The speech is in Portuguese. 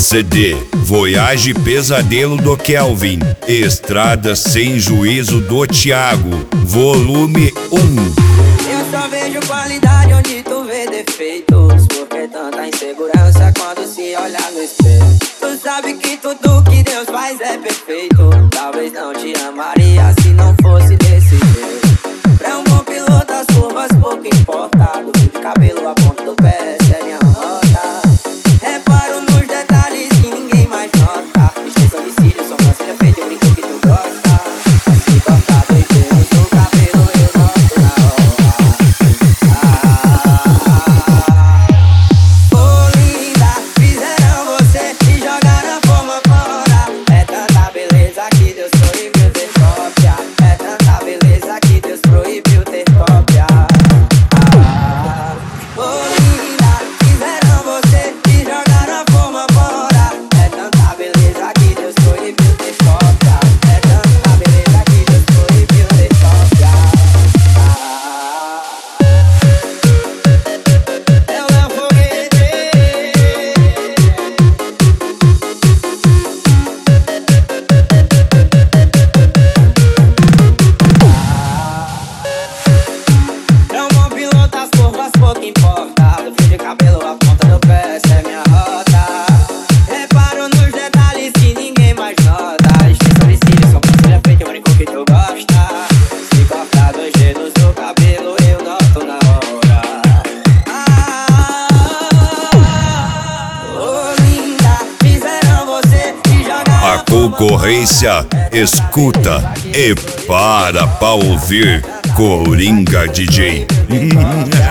CD, Voyage Pesadelo do Kelvin, Estrada Sem Juízo do Thiago, volume 1. Eu só vejo qualidade onde tu vê defeitos. Por que tanta insegurança quando se olha no espelho? Tu sabe que tudo que Deus faz é perfeito. Talvez não te amaria se não fosse desse jeito. Pra um bom piloto as curvas pouco importa. Do fio de cabelo a ponta do pé, essa é minha rota. Reparo nos detalhes que ninguém mais nota. Extensão de cílios, sobrancelha feita, eu brinco que tu gosta. Se cortar dois dedos no cabelo eu noto na hora. Oh linda, fizeram você e jogaram a forma fora. É tanta beleza que Deus proibiu ter cópia. É tanta beleza que Deus proibiu ter cópia. Oh linda, fizeram você e jogaram a forma fora. É tanta beleza que Deus proibiu ter cópia. É tanta beleza que Deus proibiu ter cópia. Eu não foguete. É um bom piloto, as curvas pouco importa. Do fio de cabelo a ponta do pé, essa é minha rota. Reparo nos detalhes que ninguém mais nota. Extensão de cílios, sobrancelha feita, eu brinco que tu gosta. Se cortar dois dedos no cabelo, eu noto na hora. Oh linda, fizeram você e jogaram A concorrência escuta e para ouvir Coringa DJ.